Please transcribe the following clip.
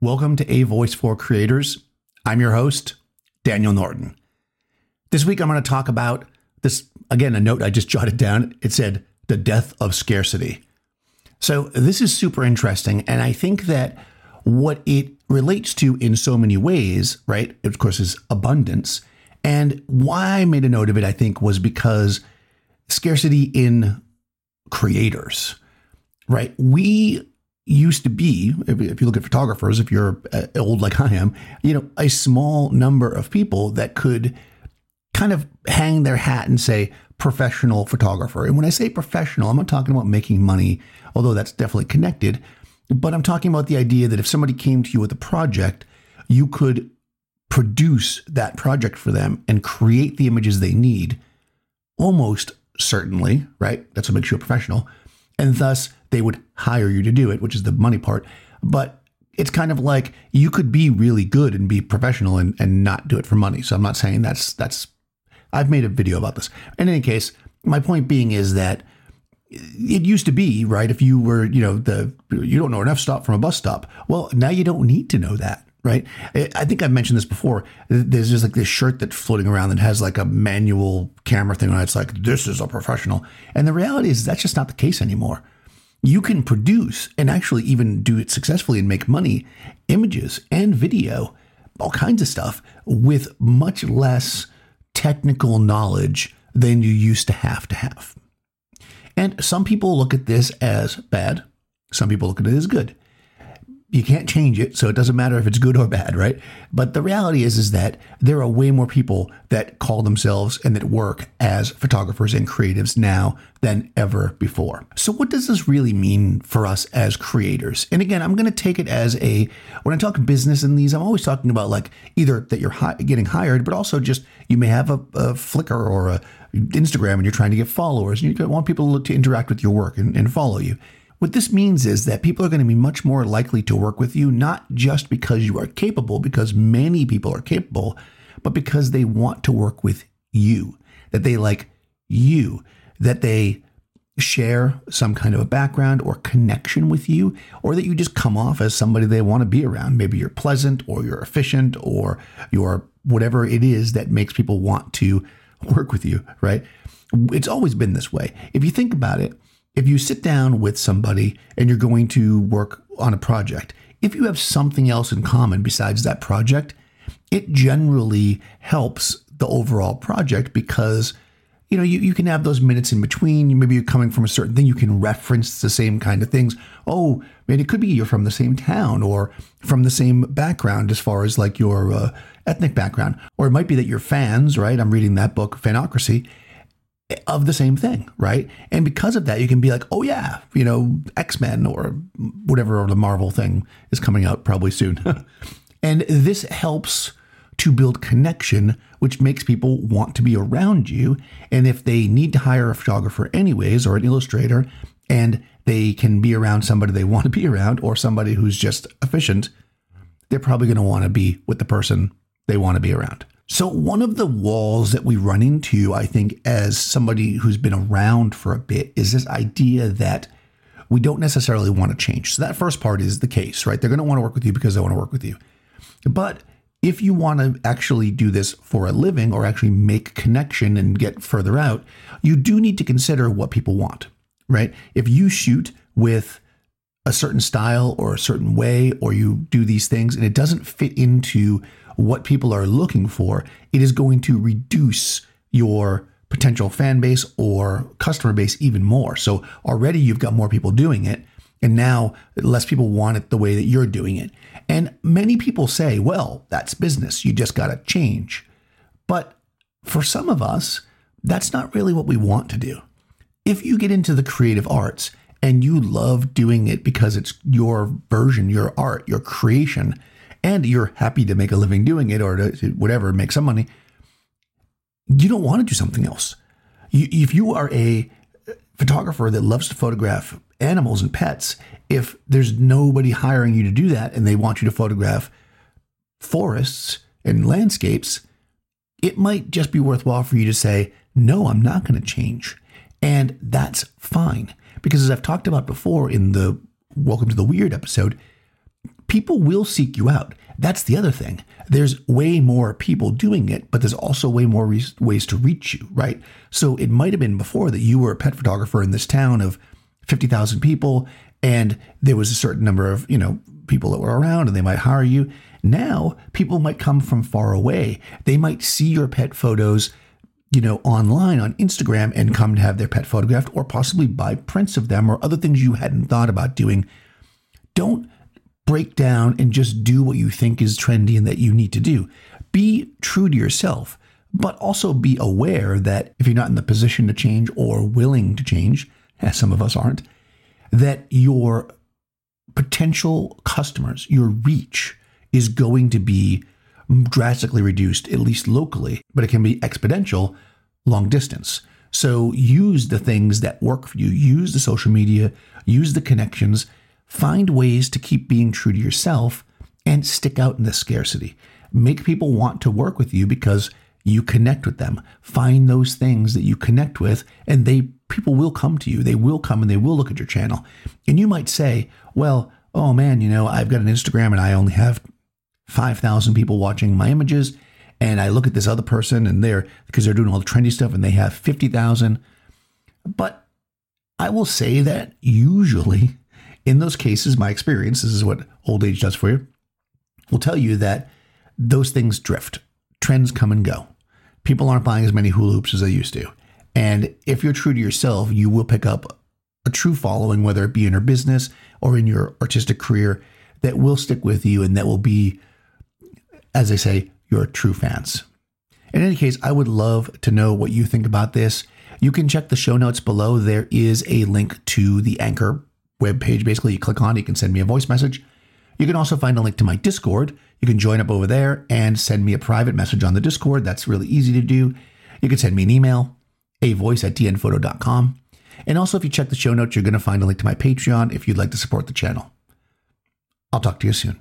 Welcome to A Voice for Creators. I'm your host, Daniel Norton. This week I'm going to talk about this, again, a note I just jotted down. It said, the death of scarcity. So this is super interesting. And I think that what it relates to in so many ways, right, of course, is abundance. And why I made a note of it, I think, was because scarcity in creators, right? We used to be, if you look at photographers, if you're old like I am, a small number of people that could kind of hang their hat and say professional photographer. And when I say professional, I'm not talking about making money, although that's definitely connected, but I'm talking about the idea that if somebody came to you with a project, you could produce that project for them and create the images they need, almost certainly, right? That's what makes you a professional. And thus they would hire you to do it, which is the money part. But it's kind of like you could be really good and be professional and not do it for money. So I'm not saying that's I've made a video about this. In any case, my point being is that it used to be, right, if you were, you don't know enough stop from a bus stop. Well, now you don't need to know that, right? I think I've mentioned this before. There's just like this shirt that's floating around that has like a manual camera thing on it. It's like, this is a professional. And the reality is that's just not the case anymore. You can produce and actually even do it successfully and make money, images and video, all kinds of stuff with much less technical knowledge than you used to have. And some people look at this as bad. Some people look at it as good. You can't change it, so it doesn't matter if it's good or bad, right? But the reality is that there are way more people that call themselves and that work as photographers and creatives now than ever before. So what does this really mean for us as creators? And again, I'm going to take it as when I talk business in these, I'm always talking about like either that you're getting hired, but also just you may have a Flickr or a Instagram and you're trying to get followers and you want people to interact with your work and follow you. What this means is that people are going to be much more likely to work with you, not just because you are capable, because many people are capable, but because they want to work with you, that they like you, that they share some kind of a background or connection with you, or that you just come off as somebody they want to be around. Maybe you're pleasant or you're efficient or you're whatever it is that makes people want to work with you, right? It's always been this way. If you think about it, if you sit down with somebody and you're going to work on a project, if you have something else in common besides that project, it generally helps the overall project because, you can have those minutes in between. Maybe you're coming from a certain thing. You can reference the same kind of things. Oh, man, it could be you're from the same town or from the same background as far as like your ethnic background. Or it might be that you're fans, right? I'm reading that book, Fanocracy, of the same thing, right? And because of that, you can be like, oh yeah, X-Men or whatever the Marvel thing is coming out probably soon. And this helps to build connection, which makes people want to be around you. And if they need to hire a photographer anyways, or an illustrator, and they can be around somebody they want to be around or somebody who's just efficient, they're probably going to want to be with the person they want to be around. So one of the walls that we run into, I think, as somebody who's been around for a bit is this idea that we don't necessarily want to change. So that first part is the case, right? They're going to want to work with you because they want to work with you. But if you want to actually do this for a living or actually make connection and get further out, you do need to consider what people want, right? If you shoot with a certain style or a certain way, or you do these things and it doesn't fit into what people are looking for, it is going to reduce your potential fan base or customer base even more. So already you've got more people doing it, and now less people want it the way that you're doing it. And many people say, well, that's business. You just got to change. But for some of us, that's not really what we want to do. If you get into the creative arts and you love doing it because it's your version, your art, your creation, and you're happy to make a living doing it or to whatever, make some money, you don't want to do something else. If you are a photographer that loves to photograph animals and pets, if there's nobody hiring you to do that and they want you to photograph forests and landscapes, it might just be worthwhile for you to say, no, I'm not going to change. And that's fine. Because as I've talked about before in the Welcome to the Weird episode, people will seek you out. That's the other thing. There's way more people doing it, but there's also way more ways to reach you, right? So it might have been before that you were a pet photographer in this town of 50,000 people, and there was a certain number of, people that were around and they might hire you. Now, people might come from far away. They might see your pet photos, online on Instagram and come to have their pet photographed, or possibly buy prints of them or other things you hadn't thought about doing. Don't break down and just do what you think is trendy and that you need to do. Be true to yourself, but also be aware that if you're not in the position to change or willing to change, as some of us aren't, that your potential customers, your reach, is going to be drastically reduced, at least locally, but it can be exponential long distance. So use the things that work for you. Use the social media, use the connections, find ways to keep being true to yourself and stick out in the scarcity. Make people want to work with you because you connect with them. Find those things that you connect with, and people will come to you. They will come and they will look at your channel. And you might say, well, oh man, I've got an Instagram and I only have 5,000 people watching my images. And I look at this other person and because they're doing all the trendy stuff and they have 50,000. But I will say that usually in those cases, my experience, this is what old age does for you, will tell you that those things drift. Trends come and go. People aren't buying as many hula hoops as they used to. And if you're true to yourself, you will pick up a true following, whether it be in your business or in your artistic career, that will stick with you and that will be, as I say, your true fans. In any case, I would love to know what you think about this. You can check the show notes below. There is a link to the Anchor webpage. Basically, you click on it, you can send me a voice message. You can also find a link to my Discord. You can join up over there and send me a private message on the Discord. That's really easy to do. You can send me an email, avoice@dnphoto.com. And also, if you check the show notes, you're going to find a link to my Patreon if you'd like to support the channel. I'll talk to you soon.